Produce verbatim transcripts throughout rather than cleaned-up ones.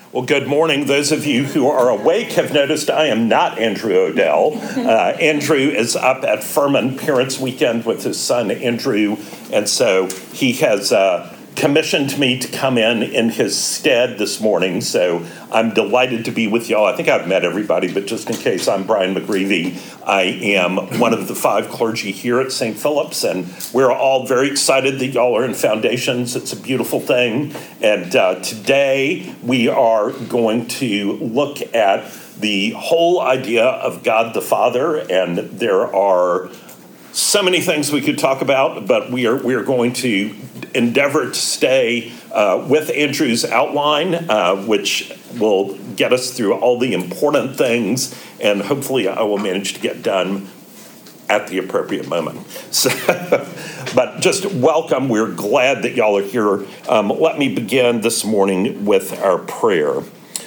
Well, good morning. Those of you who are awake have noticed I am not Andrew Odell. Uh, Andrew is up at Furman Parents Weekend with his son, Andrew, and so he has uh, commissioned me to come in in his stead this morning, so I'm delighted to be with y'all. I think I've met everybody, but just in case, I'm Brian McGreevy. I am one of the five clergy here at Saint Philip's, and we're all very excited that y'all are in Foundations. It's a beautiful thing, and uh, today we are going to look at the whole idea of God the Father, and there are so many things we could talk about, but we are we are going to endeavor to stay uh, with Andrew's outline, uh, which will get us through all the important things, and hopefully I will manage to get done at the appropriate moment. So, but just welcome. We're glad that y'all are here. Um, let me begin this morning with our prayer.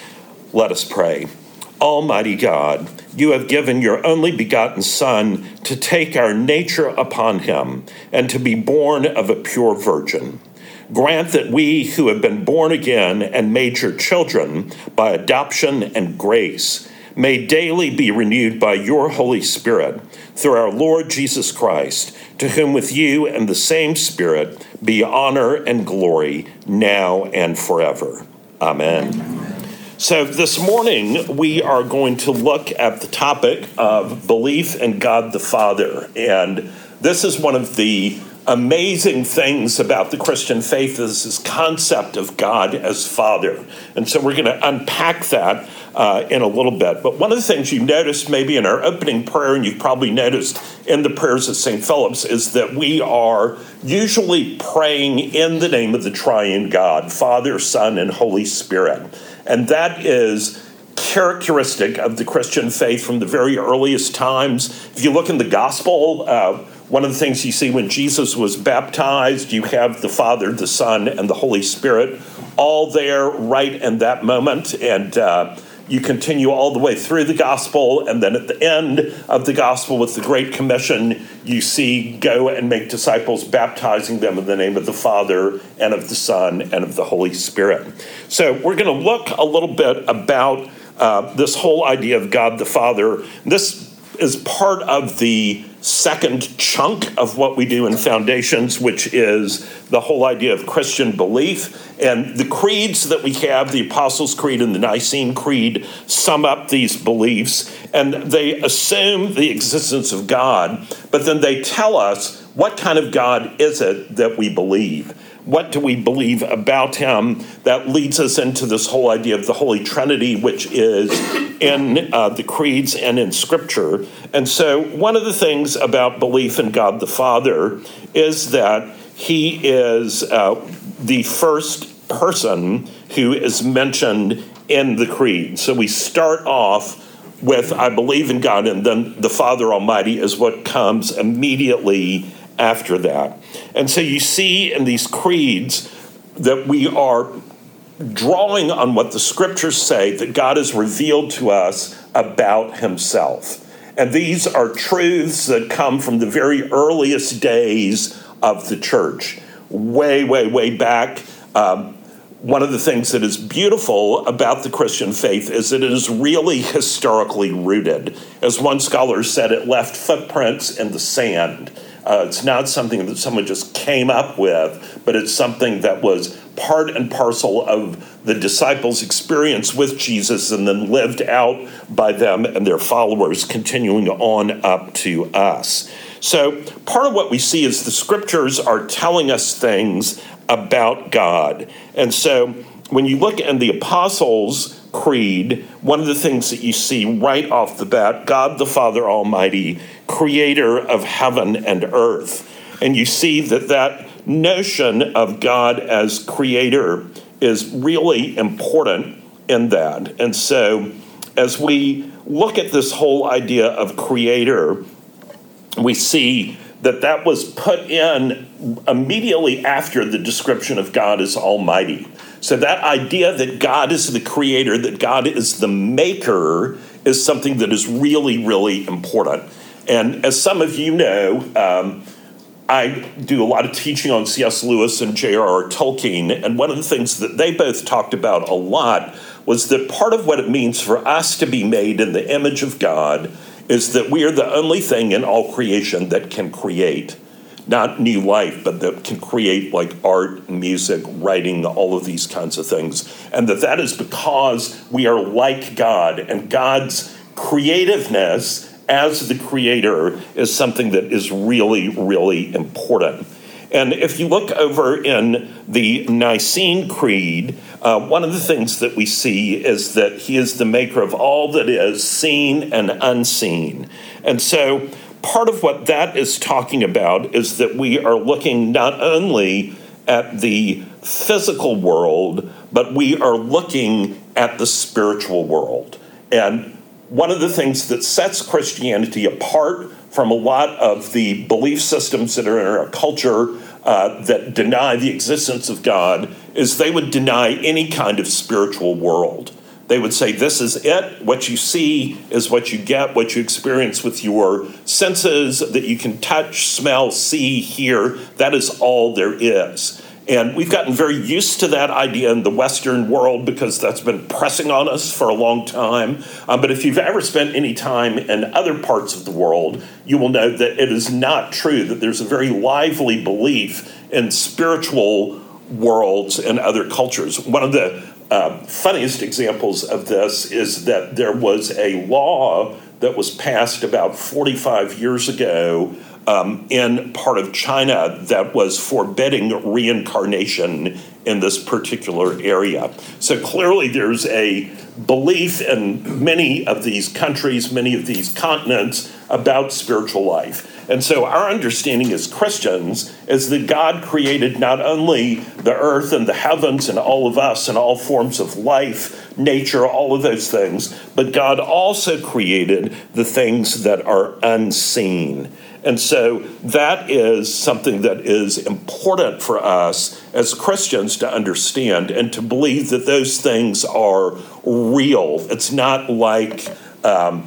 Let us pray. Almighty God, you have given your only begotten Son to take our nature upon him and to be born of a pure virgin. Grant that we who have been born again and made your children by adoption and grace may daily be renewed by your Holy Spirit through our Lord Jesus Christ, to whom with you and the same Spirit be honor and glory now and forever. Amen. So this morning, we are going to look at the topic of belief in God the Father. And this is one of the amazing things about the Christian faith, is this concept of God as Father. And so we're going to unpack that uh, in a little bit. But one of the things you noticed maybe in our opening prayer, and you've probably noticed in the prayers at Saint Philip's, is that we are usually praying in the name of the triune God, Father, Son, and Holy Spirit. And that is characteristic of the Christian faith from the very earliest times. If you look in the gospel, uh, one of the things you see when Jesus was baptized, you have the Father, the Son, and the Holy Spirit all there right in that moment. And uh, you continue all the way through the gospel. And then at the end of the gospel with the Great Commission, you see go and make disciples, baptizing them in the name of the Father and of the Son and of the Holy Spirit. So we're going to look a little bit about uh, this whole idea of God the Father. This is part of the second chunk of what we do in Foundations, which is the whole idea of Christian belief. And the creeds that we have, the Apostles' Creed and the Nicene Creed, sum up these beliefs, and they assume the existence of God, but then they tell us what kind of God is it that we believe. What do we believe about him? That leads us into this whole idea of the Holy Trinity, which is in uh, the creeds and in Scripture. And so one of the things about belief in God the Father is that he is uh, the first person who is mentioned in the creed. So we start off with, I believe in God, and then the Father Almighty is what comes immediately after that. And so you see in these creeds that we are drawing on what the Scriptures say that God has revealed to us about himself. And these are truths that come from the very earliest days of the church. Way, way, way back. Um, one of the things that is beautiful about the Christian faith is that it is really historically rooted. As one scholar said, it left footprints in the sand. Uh, it's not something that someone just came up with, but it's something that was part and parcel of the disciples' experience with Jesus and then lived out by them and their followers, continuing on up to us. So part of what we see is the Scriptures are telling us things about God. And so when you look in the Apostles' Creed, one of the things that you see right off the bat, God the Father Almighty, creator of heaven and earth. And you see that that notion of God as creator is really important in that. And so as we look at this whole idea of creator, we see that that was put in immediately after the description of God as Almighty. So that idea that God is the creator, that God is the maker, is something that is really, really important. And as some of you know, um, I do a lot of teaching on C S Lewis and J R R Tolkien, and one of the things that they both talked about a lot was that part of what it means for us to be made in the image of God is that we are the only thing in all creation that can create, not new life, but that can create like art, music, writing, all of these kinds of things. And that that is because we are like God, and God's creativeness as the creator is something that is really, really important. And if you look over in the Nicene Creed, uh, one of the things that we see is that he is the maker of all that is seen and unseen. And so part of what that is talking about is that we are looking not only at the physical world, but we are looking at the spiritual world. And one of the things that sets Christianity apart from a lot of the belief systems that are in our culture uh, that deny the existence of God is they would deny any kind of spiritual world. They would say, this is it. What you see is what you get, what you experience with your senses, that you can touch, smell, see, hear. That is all there is. And we've gotten very used to that idea in the Western world because that's been pressing on us for a long time. Um, but if you've ever spent any time in other parts of the world, you will know that it is not true, that there's a very lively belief in spiritual worlds and other cultures. One of the uh, funniest examples of this is that there was a law that was passed about forty-five years ago Um, in part of China that was forbidding reincarnation in this particular area. So clearly there's a belief in many of these countries, many of these continents about spiritual life. And so our understanding as Christians is that God created not only the earth and the heavens and all of us and all forms of life, nature, all of those things, but God also created the things that are unseen. And so that is something that is important for us as Christians to understand and to believe that those things are real. It's not like um,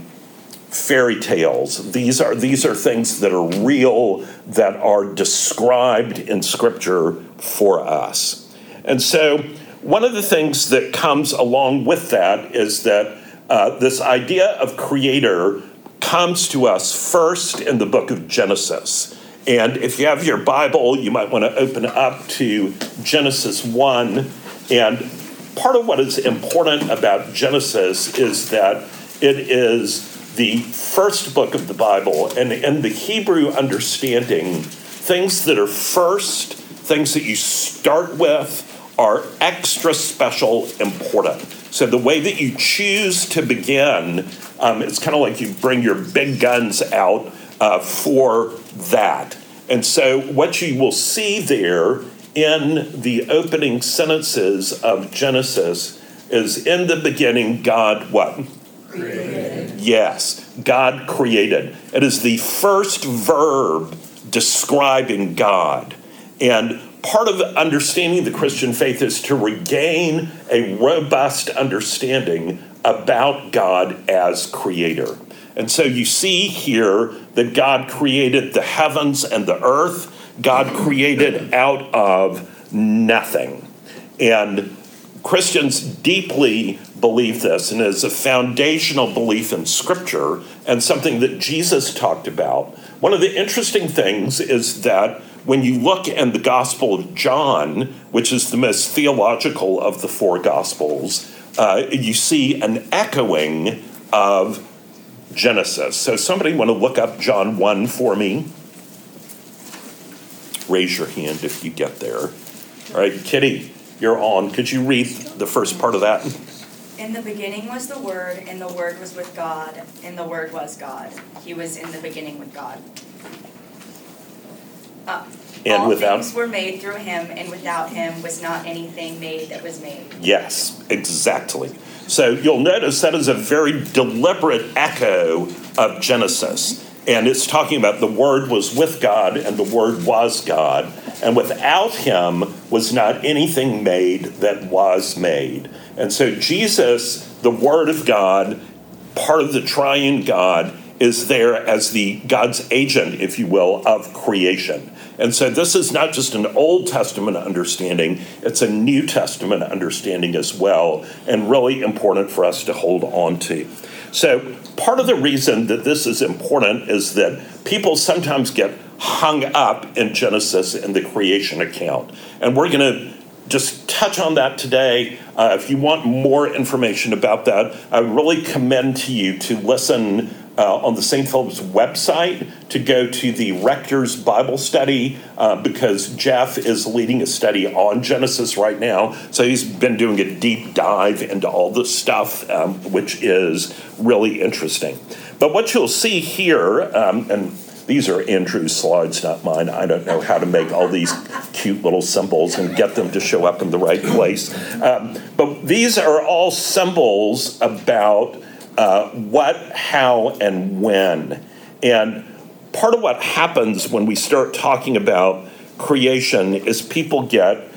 fairy tales. These are these are things that are real, that are described in Scripture for us. And so one of the things that comes along with that is that uh, this idea of creator comes to us first in the book of Genesis. And if you have your Bible, you might want to open up to Genesis one. And part of what is important about Genesis is that it is the first book of the Bible. And in the Hebrew understanding, things that are first, things that you start with, are extra special important. So the way that you choose to begin, um, it's kind of like you bring your big guns out uh, for that. And so what you will see there in the opening sentences of Genesis is, in the beginning, God what? Created. Yes, God created. It is the first verb describing God. And part of understanding the Christian faith is to regain a robust understanding about God as creator. And so you see here that God created the heavens and the earth. God created out of nothing. And Christians deeply believe this, and it's a foundational belief in Scripture and something that Jesus talked about. One of the interesting things is that when you look in the Gospel of John, which is the most theological of the four Gospels, uh, you see an echoing of Genesis. So somebody want to look up John one for me? Raise your hand if you get there. All right, Kitty, you're on. Could you read the first part of that? In the beginning was the Word, and the Word was with God, and the Word was God. He was in the beginning with God. Uh, and all without, things were made through him, and without him was not anything made that was made. Yes, exactly. So you'll notice that is a very deliberate echo of Genesis. And it's talking about the Word was with God, and the Word was God. And without him was not anything made that was made. And so Jesus, the Word of God, part of the triune God, is there as the God's agent, if you will, of creation. And so this is not just an Old Testament understanding, it's a New Testament understanding as well, and really important for us to hold on to. So part of the reason that this is important is that people sometimes get hung up in Genesis and the creation account. And we're going to just touch on that today. Uh, if you want more information about that, I really commend to you to listen uh, on the Saint Philip's website, to go to the Rector's Bible Study, uh, because Jeff is leading a study on Genesis right now. So he's been doing a deep dive into all this stuff, um, which is really interesting. But what you'll see here, um, and these are Andrew's slides, not mine. I don't know how to make all these cute little symbols and get them to show up in the right place. Um, but these are all symbols about uh, what, how, and when. And part of what happens when we start talking about creation is people get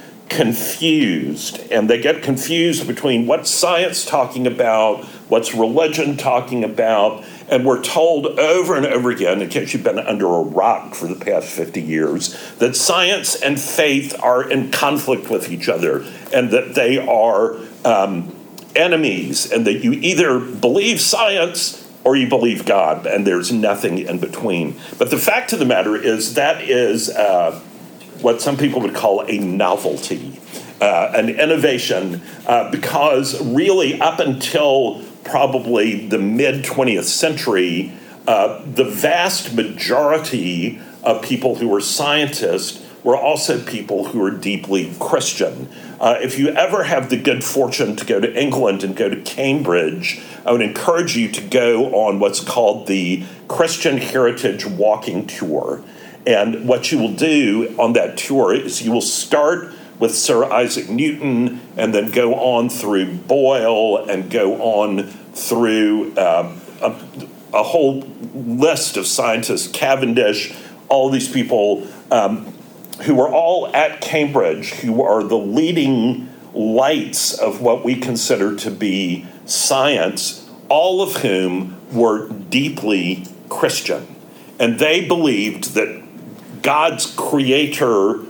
confused, and they get confused between what's science talking about, what's religion talking about, and we're told over and over again, in case you've been under a rock for the past fifty years, that science and faith are in conflict with each other, and that they are um, enemies, and that you either believe science or you believe God, and there's nothing in between. But the fact of the matter is that is uh, what some people would call a novelty, uh, an innovation, uh, because really up until probably the mid-twentieth century, uh, the vast majority of people who were scientists were also people who were deeply Christian. Uh, if you ever have the good fortune to go to England and go to Cambridge, I would encourage you to go on what's called the Christian Heritage Walking Tour. And what you will do on that tour is you will start with Sir Isaac Newton and then go on through Boyle and go on through um, a, a whole list of scientists, Cavendish, all these people um, who are all at Cambridge, who are the leading lights of what we consider to be science, all of whom were deeply Christian. And they believed that God's creator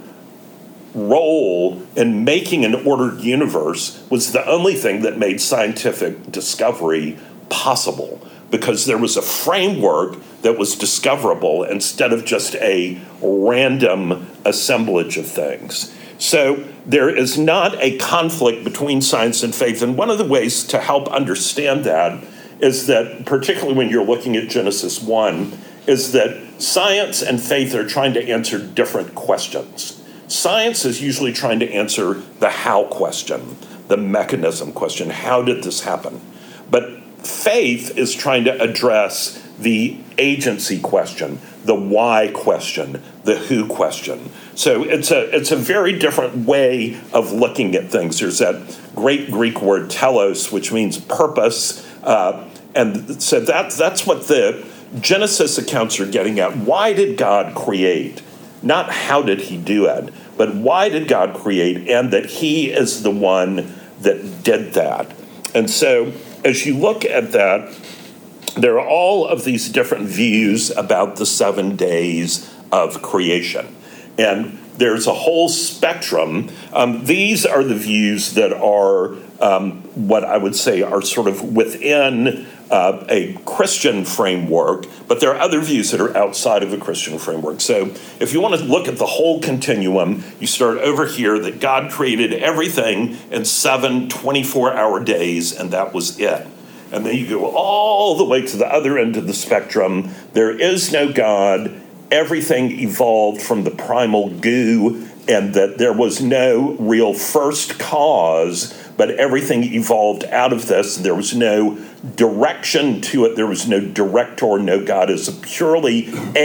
role in making an ordered universe was the only thing that made scientific discovery possible, because there was a framework that was discoverable instead of just a random assemblage of things. So there is not a conflict between science and faith, and one of the ways to help understand that is that, particularly when you're looking at Genesis one, is that science and faith are trying to answer different questions. Science is usually trying to answer the how question, the mechanism question. How did this happen? But faith is trying to address the agency question, the why question, the who question. So it's a it's a very different way of looking at things. There's that great Greek word telos, which means purpose, uh, and so that that's what the Genesis accounts are getting at. Why did God create? Not how did he do it, but why did God create, and that he is the one that did that. And so as you look at that, there are all of these different views about the seven days of creation. And there's a whole spectrum. Um, these are the views that are um, what I would say are sort of within uh, a Christian framework, but there are other views that are outside of a Christian framework. So if you want to look at the whole continuum, you start over here that God created everything in seven twenty-four hour days, and that was it. And then you go all the way to the other end of the spectrum. There is no God. Everything evolved from the primal goo, and that there was no real first cause, but everything evolved out of this. There was no direction to it. There was no director, no God. It's a purely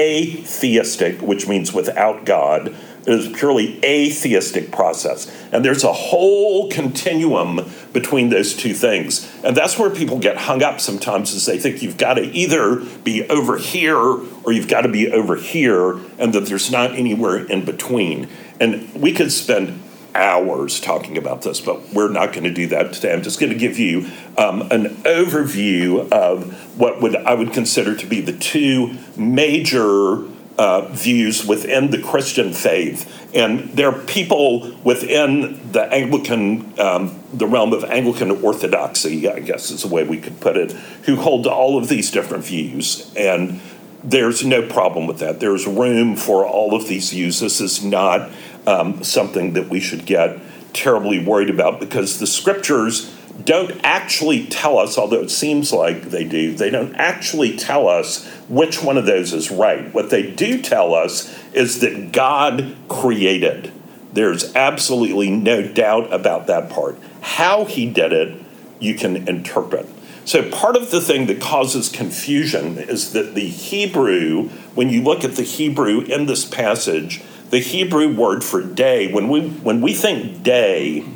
atheistic, which means without God. It is a purely atheistic process. And there's a whole continuum between those two things. And that's where people get hung up sometimes, is they think you've got to either be over here or you've got to be over here, and that there's not anywhere in between. And we could spend hours talking about this, but we're not going to do that today. I'm just going to give you um, an overview of what would I would consider to be the two major uh, views within the Christian faith. And there are people within the Anglican, um, the realm of Anglican orthodoxy, I guess is the way we could put it, who hold to all of these different views. And there's no problem with that. There's room for all of these views. This is not um, something that we should get terribly worried about, because the scriptures don't actually tell us, although it seems like they do, they don't actually tell us which one of those is right. What they do tell us is that God created. There's absolutely no doubt about that part. How he did it, you can interpret. So part of the thing that causes confusion is that the Hebrew, when you look at the Hebrew in this passage, the Hebrew word for day, when we when we think day,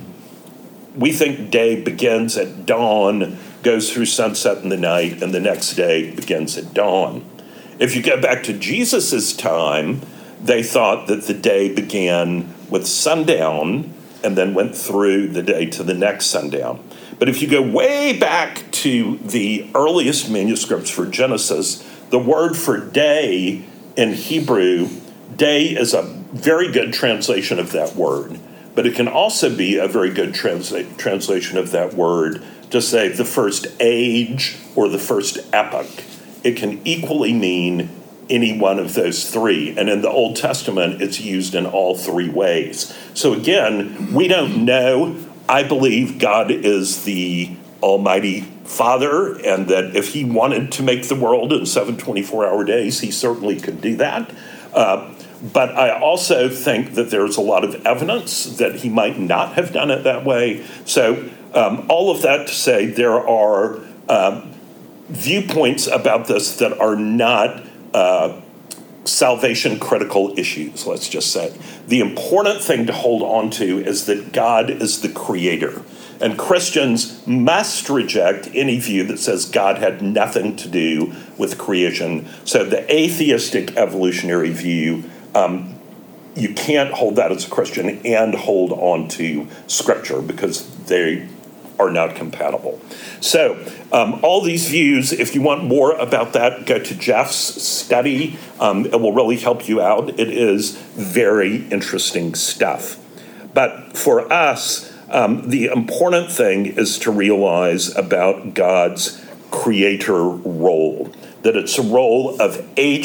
we think day begins at dawn, goes through sunset in the night, and the next day begins at dawn. If you go back to Jesus' time, they thought that the day began with sundown and then went through the day to the next sundown. But if you go way back to the earliest manuscripts for Genesis, the word for day in Hebrew, day is a very good translation of that word. But it can also be a very good transla- translation of that word to say the first age or the first epoch. It can equally mean any one of those three. And in the Old Testament, it's used in all three ways. So again, we don't know. I believe God is the Almighty Father, and that if he wanted to make the world in seven twenty-four hour days, he certainly could do that. Uh, but I also think that there's a lot of evidence that he might not have done it that way. So um, all of that to say, there are um, viewpoints about this that are not uh, salvation critical issues, let's just say. The important thing to hold on to is that God is the creator. And Christians must reject any view that says God had nothing to do with creation. So the atheistic evolutionary view, um, you can't hold that as a Christian and hold on to Scripture, because they are not compatible. So um, all these views, if you want more about that, go to Jeff's study. Um, it will really help you out. It is very interesting stuff. But for us, um, the important thing is to realize about God's creator role, that it's a role of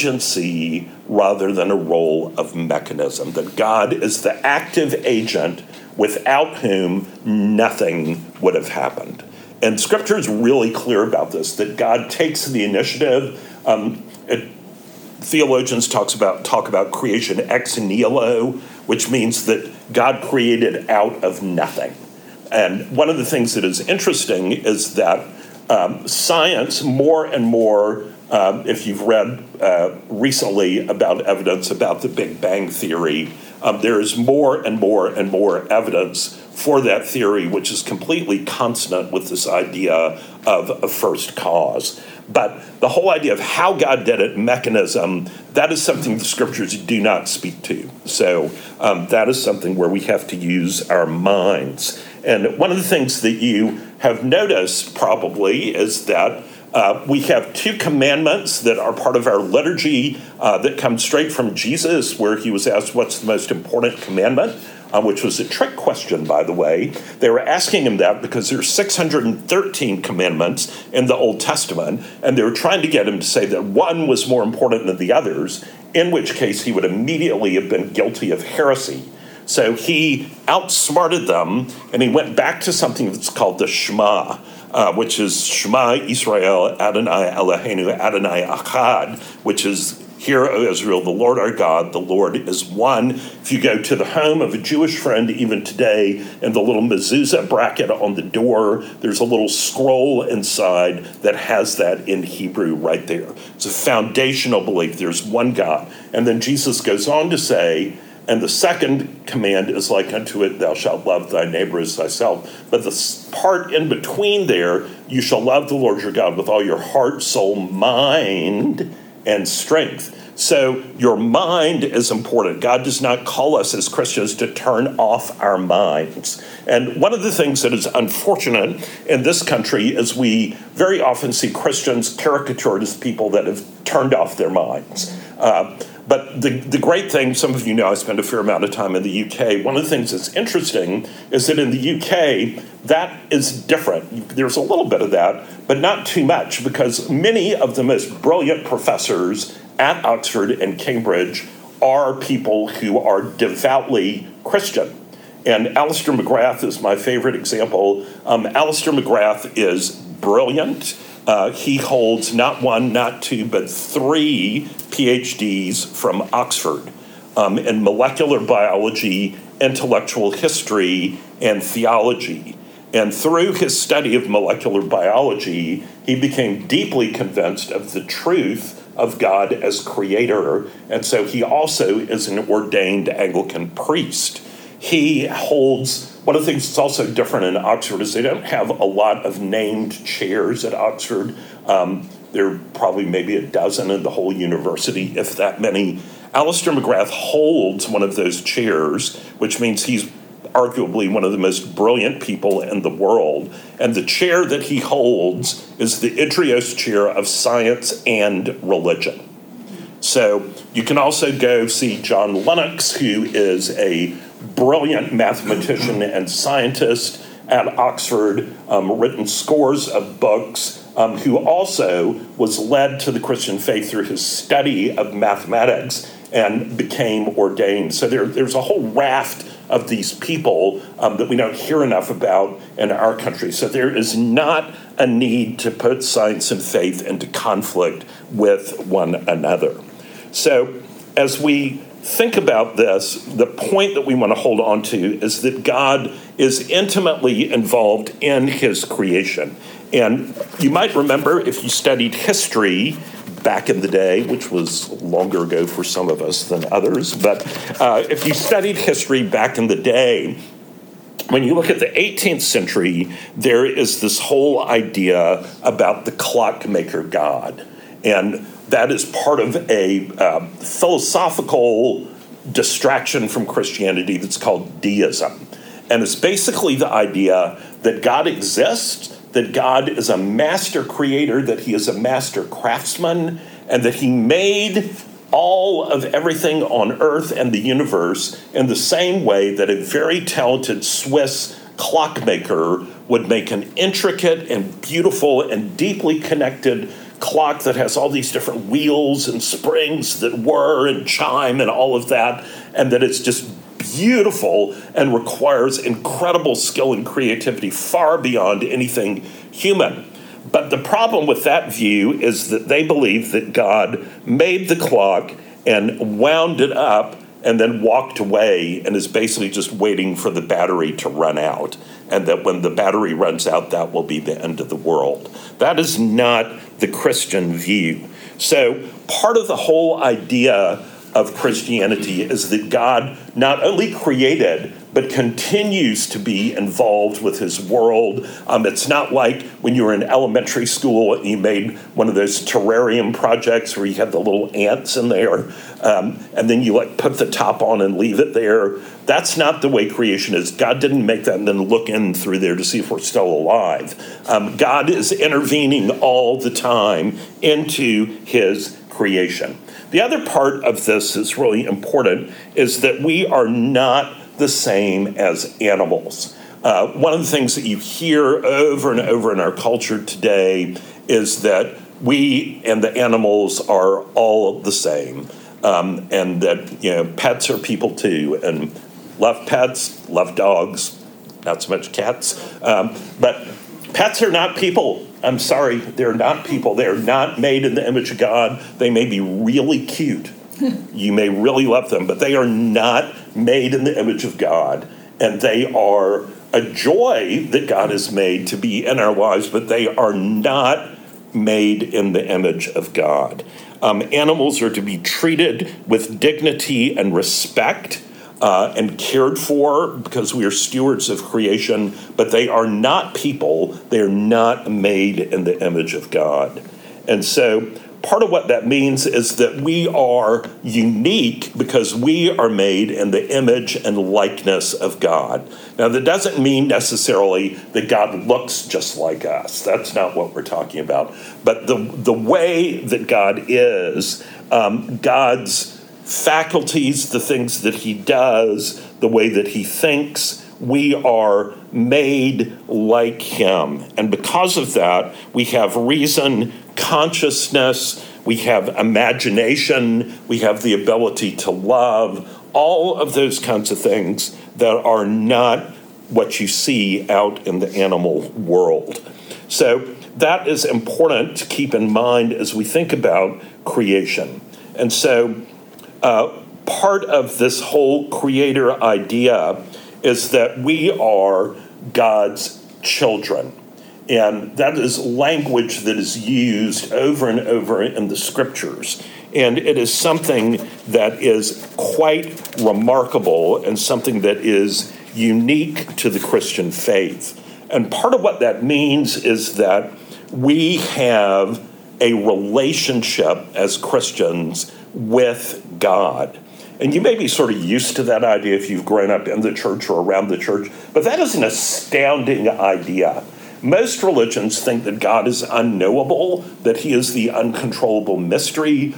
agency rather than a role of mechanism, that God is the active agent without whom nothing would have happened. And Scripture is really clear about this, that God takes the initiative. Um, it, theologians talks about talk about creation ex nihilo, which means that God created out of nothing. And one of the things that is interesting is that um, science, more and more, um, if you've read uh, recently about evidence about the Big Bang Theory, um, there is more and more and more evidence for that theory, which is completely consonant with this idea of a first cause. But the whole idea of how God did it, mechanism, that is something the Scriptures do not speak to. So um, that is something where we have to use our minds. And one of the things that you have noticed probably is that uh, we have two commandments that are part of our liturgy uh, that come straight from Jesus, where he was asked, what's the most important commandment? Uh, which was a trick question, by the way. They were asking him that because there's six hundred thirteen commandments in the Old Testament, and they were trying to get him to say that one was more important than the others, in which case he would immediately have been guilty of heresy. So he outsmarted them, and he went back to something that's called the Shema, uh, which is Shema Yisrael Adonai Eloheinu Adonai Echad, which is, hear, O Israel, the Lord our God, the Lord is one. If you go to the home of a Jewish friend, even today, in the little mezuzah bracket on the door, there's a little scroll inside that has that in Hebrew right there. It's a foundational belief. There's one God. And then Jesus goes on to say, and the second command is like unto it, thou shalt love thy neighbor as thyself. But the part in between there, you shall love the Lord your God with all your heart, soul, mind, and strength. So your mind is important. God does not call us as Christians to turn off our minds. And one of the things that is unfortunate in this country is we very often see Christians caricatured as people that have turned off their minds. Uh, but the, the great thing, some of you know I spend a fair amount of time in the U K. One of the things that's interesting is that in the U K, that is different. There's a little bit of that, but not too much, because many of the most brilliant professors at Oxford and Cambridge are people who are devoutly Christian. And Alistair McGrath is my favorite example. Um, Alistair McGrath is brilliant. Uh, he holds not one, not two, but three P H Ds from Oxford um, in molecular biology, intellectual history, and theology. And through his study of molecular biology, he became deeply convinced of the truth of God as creator, and so he also is an ordained Anglican priest. He holds, one of the things that's also different in Oxford is they don't have a lot of named chairs at Oxford. Um, there are probably maybe a dozen in the whole university, if that many. Alistair McGrath holds one of those chairs, which means he's arguably one of the most brilliant people in the world. And the chair that he holds is the Idrios Chair of Science and Religion. So you can also go see John Lennox, who is a brilliant mathematician and scientist at Oxford, um, written scores of books, um, who also was led to the Christian faith through his study of mathematics and became ordained. So there, there's a whole raft of these people um, that we don't hear enough about in our country. So there is not a need to put science and faith into conflict with one another. So as we think about this, the point that we want to hold on to is that God is intimately involved in his creation. And you might remember, if you studied history back in the day, which was longer ago for some of us than others, but uh, if you studied history back in the day, when you look at the eighteenth century, there is this whole idea about the clockmaker God. And that is part of a uh, philosophical distraction from Christianity that's called deism. And it's basically the idea that God exists, that God is a master creator, that he is a master craftsman, and that he made all of everything on earth and the universe in the same way that a very talented Swiss clockmaker would make an intricate and beautiful and deeply connected clock that has all these different wheels and springs that whir and chime and all of that, and that it's just beautiful and requires incredible skill and creativity far beyond anything human. But the problem with that view is that they believe that God made the clock and wound it up and then walked away and is basically just waiting for the battery to run out, and that when the battery runs out, that will be the end of the world. That is not the Christian view. So part of the whole idea of Christianity is that God not only created, but continues to be involved with his world. Um, it's not like when you were in elementary school and you made one of those terrarium projects where you had the little ants in there, um, and then you like put the top on and leave it there. That's not the way creation is. God didn't make that and then look in through there to see if we're still alive. Um, God is intervening all the time into his creation. The other part of this that's really important is that we are not the same as animals. Uh, one of the things that you hear over and over in our culture today is that we and the animals are all the same, um, and that, you know, pets are people too, and love pets, love dogs, not so much cats, um, but pets are not people. I'm sorry, they're not people. They're not made in the image of God. They may be really cute. You may really love them, but they are not made in the image of God. And they are a joy that God has made to be in our lives, but they are not made in the image of God. Um, animals are to be treated with dignity and respect uh, and cared for because we are stewards of creation, but they are not people. They are not made in the image of God. And so part of what that means is that we are unique because we are made in the image and likeness of God. Now, that doesn't mean necessarily that God looks just like us. That's not what we're talking about. But the, the way that God is, um, God's faculties, the things that he does, the way that he thinks, we are made like him. And because of that, we have reason, consciousness, we have imagination, we have the ability to love, all of those kinds of things that are not what you see out in the animal world. So that is important to keep in mind as we think about creation. And so uh, part of this whole creator idea is that we are God's children. And that is language that is used over and over in the scriptures. And it is something that is quite remarkable and something that is unique to the Christian faith. And part of what that means is that we have a relationship as Christians with God. And you may be sort of used to that idea if you've grown up in the church or around the church, but that is an astounding idea. Most religions think that God is unknowable, that he is the uncontrollable mystery,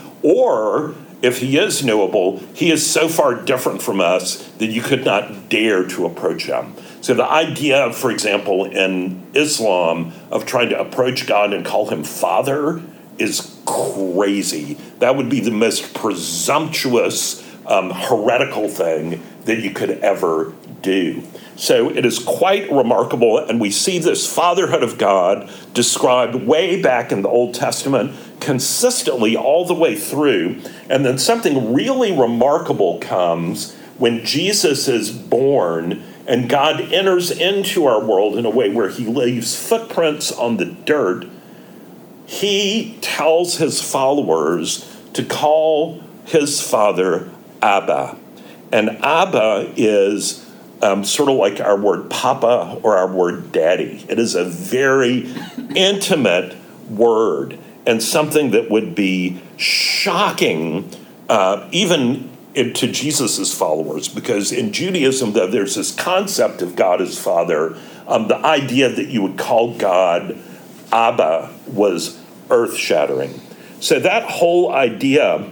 or if he is knowable, he is so far different from us that you could not dare to approach him. So the idea, for example, in Islam of trying to approach God and call him Father is crazy. That would be the most presumptuous, um, heretical thing that you could ever do. So it is quite remarkable, and we see this fatherhood of God described way back in the Old Testament, consistently all the way through, and then something really remarkable comes when Jesus is born, and God enters into our world in a way where he leaves footprints on the dirt. He tells his followers to call his father Abba, and Abba is Um, sort of like our word papa or our word daddy. It is a very intimate word and something that would be shocking uh, even to Jesus' followers, because in Judaism, though, there's this concept of God as Father. Um, the idea that you would call God Abba was earth-shattering. So that whole idea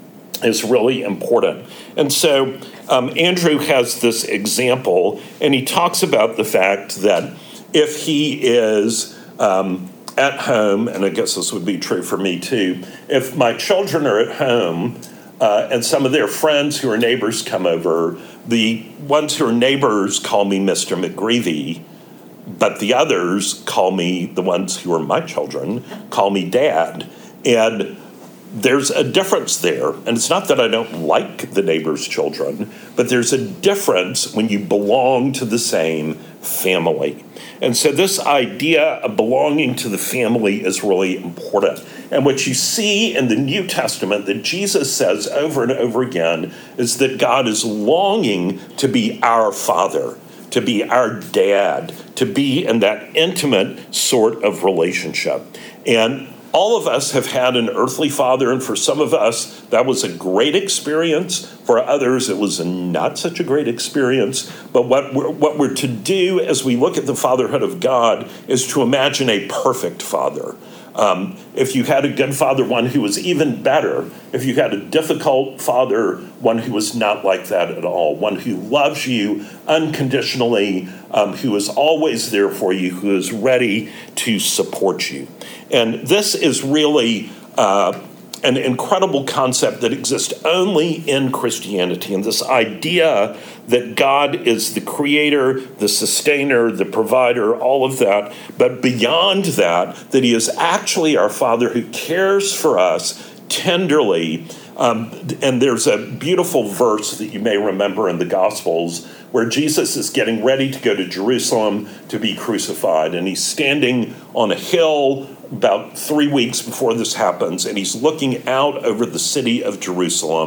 is really important. And so um, Andrew has this example, and he talks about the fact that if he is um, at home, and I guess this would be true for me too, if my children are at home uh, and some of their friends who are neighbors come over, the ones who are neighbors call me Mister McGreevy, but the others call me, the ones who are my children, call me Dad. And there's a difference there, and it's not that I don't like the neighbor's children, but there's a difference when you belong to the same family. And so this idea of belonging to the family is really important. And what you see in the New Testament that Jesus says over and over again is that God is longing to be our Father, to be our dad, to be in that intimate sort of relationship. And all of us have had an earthly father, and for some of us, that was a great experience. For others, it was not such a great experience. But what we're, what we're to do as we look at the fatherhood of God is to imagine a perfect father. Um, if you had a good father, one who was even better. If you had a difficult father, one who was not like that at all. One who loves you unconditionally, um, who is always there for you, who is ready to support you. And this is really uh, an incredible concept that exists only in Christianity. And this idea that God is the creator, the sustainer, the provider, all of that. But beyond that, that he is actually our Father who cares for us tenderly. Um, and there's a beautiful verse that you may remember in the Gospels where Jesus is getting ready to go to Jerusalem to be crucified. And he's standing on a hill about three weeks before this happens, and he's looking out over the city of Jerusalem,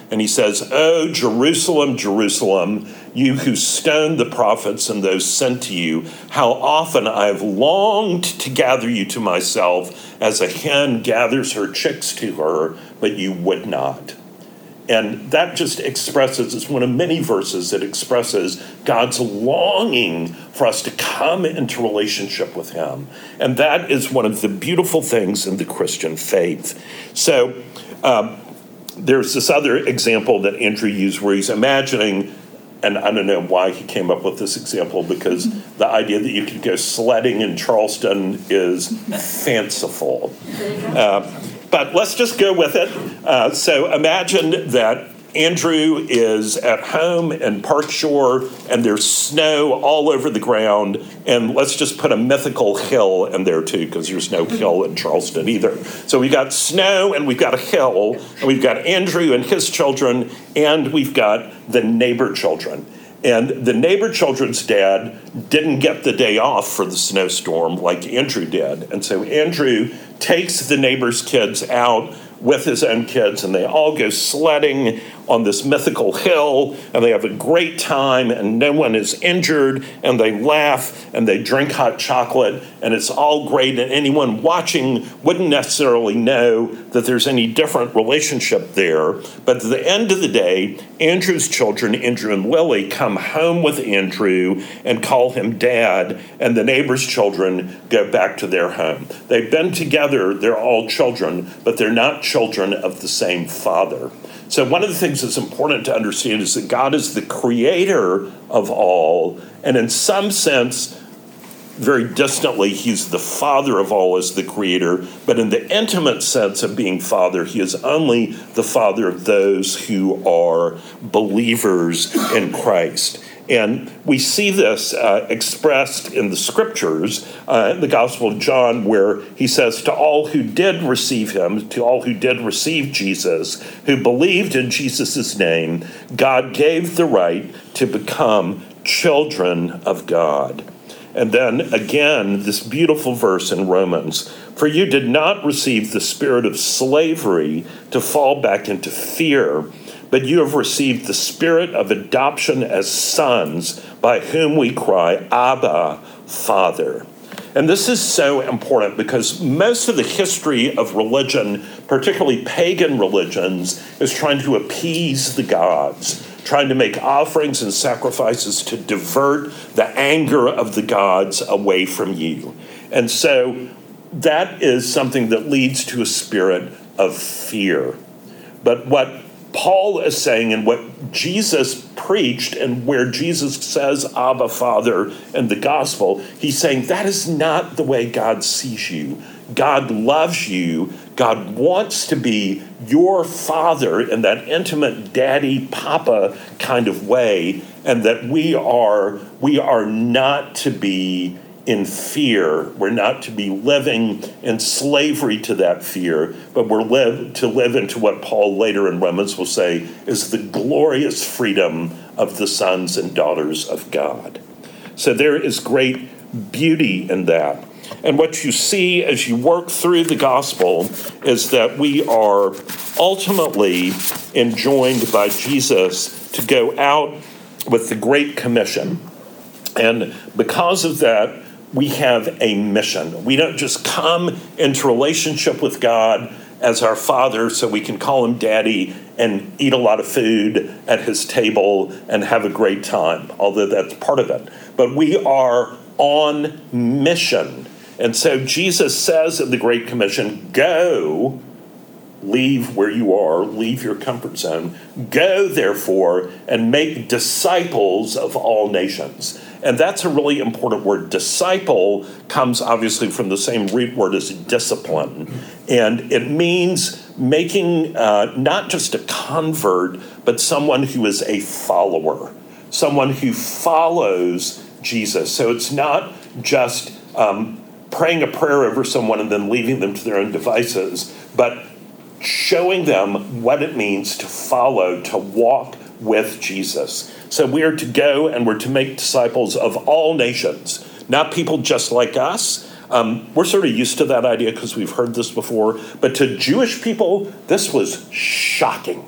And he says, "Oh, Jerusalem, Jerusalem, you who stoned the prophets and those sent to you, how often I have longed to gather you to myself as a hen gathers her chicks to her, but you would not." And that just expresses, it's one of many verses that expresses God's longing for us to come into relationship with him. And that is one of the beautiful things in the Christian faith. So um, there's this other example that Andrew used where he's imagining, and I don't know why he came up with this example, because the idea that you could go sledding in Charleston is fanciful. Uh, But let's just go with it. Uh, so imagine that Andrew is at home in Park Shore and there's snow all over the ground. And let's just put a mythical hill in there too, because there's no hill in Charleston either. So we've got snow and we've got a hill, and we've got Andrew and his children, and we've got the neighbor children. And the neighbor children's dad didn't get the day off for the snowstorm like Andrew did. And so Andrew takes the neighbor's kids out with his own kids, and they all go sledding on this mythical hill, and they have a great time, and no one is injured, and they laugh, and they drink hot chocolate, and it's all great, and anyone watching wouldn't necessarily know that there's any different relationship there. But at the end of the day, Andrew's children, Andrew and Lily, come home with Andrew and call him Dad, and the neighbor's children go back to their home. They've been together, they're all children, but they're not children of the same father. So one of the things that's important to understand is that God is the creator of all, and in some sense, very distantly, he's the father of all as the creator, but in the intimate sense of being father, he is only the father of those who are believers in Christ. And we see this uh, expressed in the scriptures, uh, in the Gospel of John, where he says, to all who did receive him, to all who did receive Jesus, who believed in Jesus' name, God gave the right to become children of God. And then again, this beautiful verse in Romans, for you did not receive the spirit of slavery to fall back into fear, but you have received the spirit of adoption as sons, by whom we cry, Abba, Father. And this is so important because most of the history of religion, particularly pagan religions, is trying to appease the gods, trying to make offerings and sacrifices to divert the anger of the gods away from you. And so that is something that leads to a spirit of fear. But what Paul is saying, and what Jesus preached, and where Jesus says, Abba, Father, in the gospel, he's saying that is not the way God sees you. God loves you. God wants to be your father in that intimate daddy, papa kind of way, and that we are, we are not to be in fear. We're not to be living in slavery to that fear, but we're live, to live into what Paul later in Romans will say is the glorious freedom of the sons and daughters of God. So there is great beauty in that. And what you see as you work through the gospel is that we are ultimately enjoined by Jesus to go out with the Great Commission. And because of that, we have a mission. We don't just come into relationship with God as our Father so we can call him Daddy and eat a lot of food at his table and have a great time, although that's part of it. But we are on mission. And so Jesus says in the Great Commission, go, leave where you are, leave your comfort zone, go, therefore, and make disciples of all nations. And that's a really important word. Disciple comes obviously from the same root word as discipline. And it means making uh, not just a convert, but someone who is a follower, someone who follows Jesus. So it's not just um, praying a prayer over someone and then leaving them to their own devices, but showing them what it means to follow, to walk with Jesus. So we are to go and we're to make disciples of all nations, not people just like us. Um, we're sort of used to that idea because we've heard this before. But to Jewish people, this was shocking.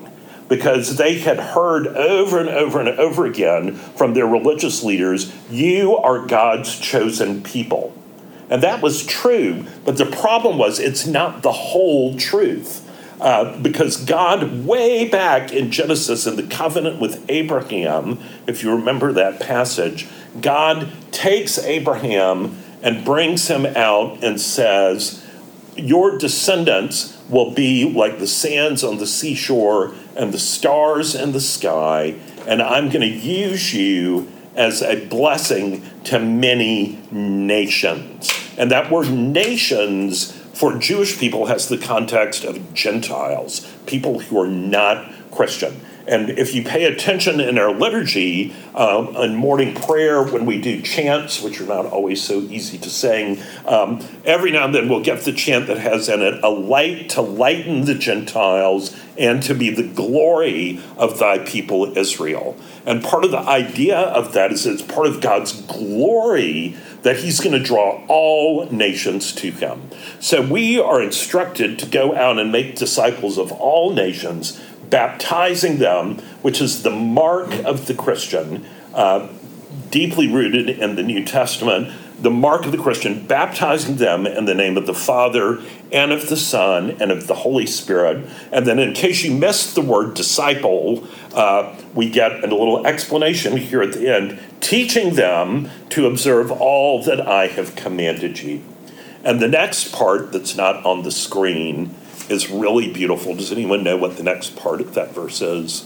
because they had heard over and over and over again from their religious leaders, you are God's chosen people. And that was true, but the problem was it's not the whole truth. Uh, because God, way back in Genesis, in the covenant with Abraham, if you remember that passage, God takes Abraham and brings him out and says, your descendants will be like the sands on the seashore and the stars in the sky, and I'm going to use you as a blessing to many nations. And that word nations for Jewish people has the context of Gentiles, people who are not Christian. And if you pay attention in our liturgy, um, in morning prayer, when we do chants, which are not always so easy to sing, um, every now and then we'll get the chant that has in it, a light to lighten the Gentiles and to be the glory of thy people Israel. And part of the idea of that is it's part of God's glory that he's going to draw all nations to him. So we are instructed to go out and make disciples of all nations, baptizing them, which is the mark of the Christian, uh, deeply rooted in the New Testament, the mark of the Christian, baptizing them in the name of the Father and of the Son and of the Holy Spirit. And then in case you missed the word disciple, uh, we get a little explanation here at the end, teaching them to observe all that I have commanded you. And the next part that's not on the screen is really beautiful. Does anyone know what the next part of that verse is?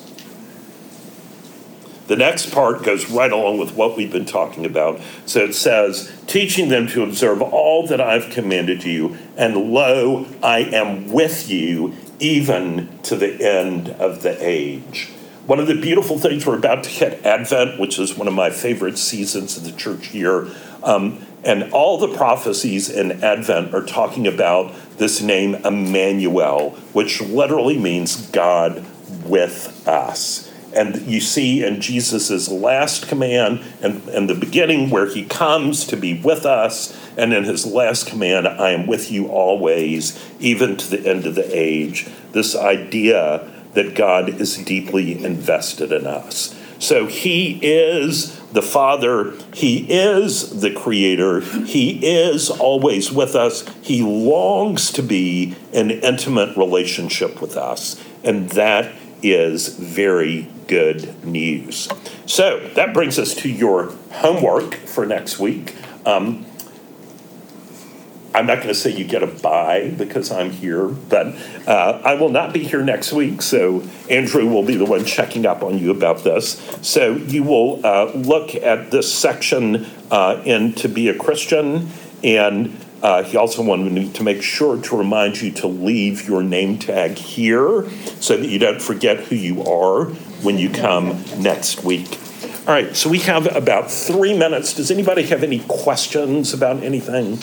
The next part goes right along with what we've been talking about. So it says, teaching them to observe all that I've commanded you, and lo, I am with you even to the end of the age. One of the beautiful things, we're about to hit Advent, which is one of my favorite seasons of the church year. Um, and all the prophecies in Advent are talking about this name Emmanuel, which literally means God with us. And you see in Jesus' last command and, and the beginning where he comes to be with us, and in his last command, I am with you always, even to the end of the age, this idea that God is deeply invested in us. So he is the Father, he is the Creator, he is always with us, he longs to be in intimate relationship with us, and that is very good news. So that brings us to your homework for next week. Um, I'm not going to say you get a bye because I'm here, but uh, I will not be here next week, so Andrew will be the one checking up on you about this. So you will uh, look at this section uh, in To Be a Christian, and uh, he also wanted me to make sure to remind you to leave your name tag here so that you don't forget who you are when you come next week. All right, so we have about three minutes. Does anybody have any questions about anything?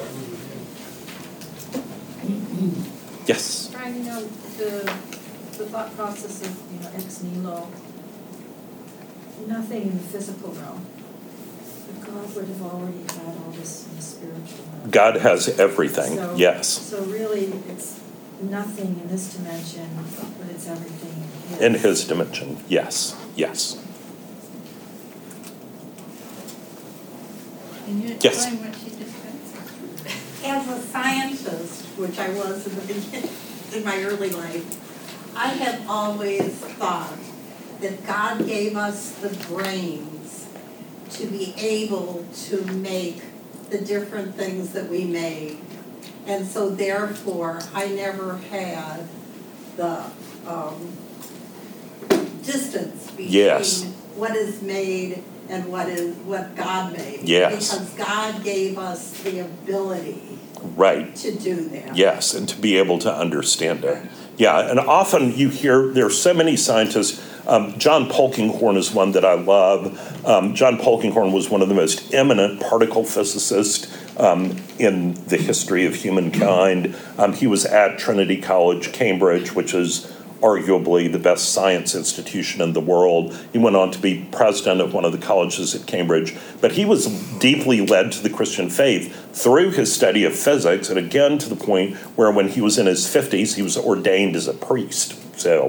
Yes. Brian, you know, the, the thought process of, you know, ex nihilo, nothing in the physical realm. But God would have already had all this in the spiritual realm. God has everything, so, yes. So really, it's nothing in this dimension, but it's everything in his. In his dimension, yes, yes. Can you Yes. explain what she just said? As a scientist, which I was in the beginning, in my early life, I have always thought that God gave us the brains to be able to make the different things that we made. And so therefore, I never had the um, distance between Yes. what is made and what is what God made. Yes. Because God gave us the ability Right. to do that. Yes, and to be able to understand it. Yeah, and often you hear, there are so many scientists. Um, John Polkinghorne is one that I love. Um, John Polkinghorne was one of the most eminent particle physicists um, in the history of humankind. Um, he was at Trinity College, Cambridge, which is arguably the best science institution in the world. He went on to be president of one of the colleges at Cambridge. But he was deeply led to the Christian faith through his study of physics, and again to the point where when he was in his fifties, he was ordained as a priest. So,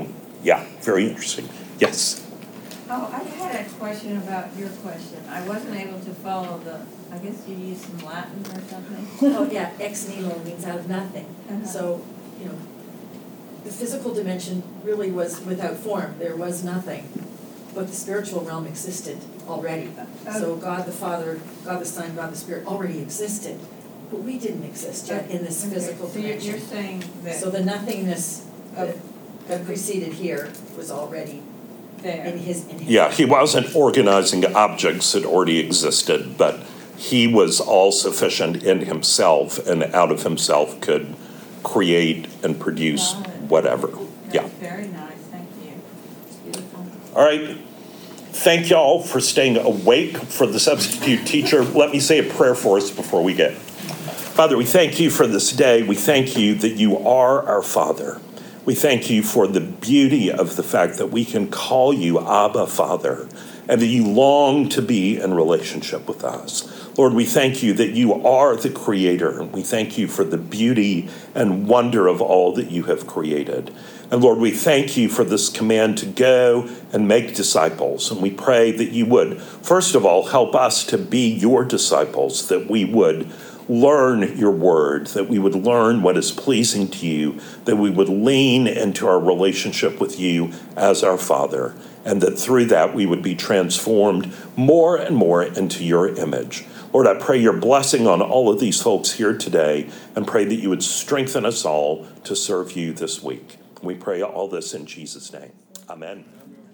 yeah, very interesting. Yes? Oh, I had a question about your question. I wasn't able to follow the, I guess you used some Latin or something? Oh, yeah, ex nihilo means out of nothing. Uh-huh. So, you know, the physical dimension really was without form. There was nothing. But the spiritual realm existed already. So God the Father, God the Son, God the Spirit already existed. But we didn't exist yet in this Okay, physical so you're- dimension. you're saying that So the nothingness that, Of- that preceded here was already in there, his, in his. Yeah, he wasn't organizing objects that already existed, but he was all-sufficient in himself, and out of himself could create and produce Got it. whatever. Yeah. that's very nice, thank you. It's beautiful. All right. Thank y'all for staying awake for the substitute teacher. Let me say a prayer for us before we get. Father, we thank you for this day. We thank you that you are our Father. We thank you for the beauty of the fact that we can call you Abba, Father, and that you long to be in relationship with us. Lord, we thank you that you are the creator, and we thank you for the beauty and wonder of all that you have created. And Lord, we thank you for this command to go and make disciples. And we pray that you would, first of all, help us to be your disciples, that we would learn your word, that we would learn what is pleasing to you, that we would lean into our relationship with you as our Father, and that through that we would be transformed more and more into your image. Lord, I pray your blessing on all of these folks here today, and pray that you would strengthen us all to serve you this week. We pray all this in Jesus' name. Amen.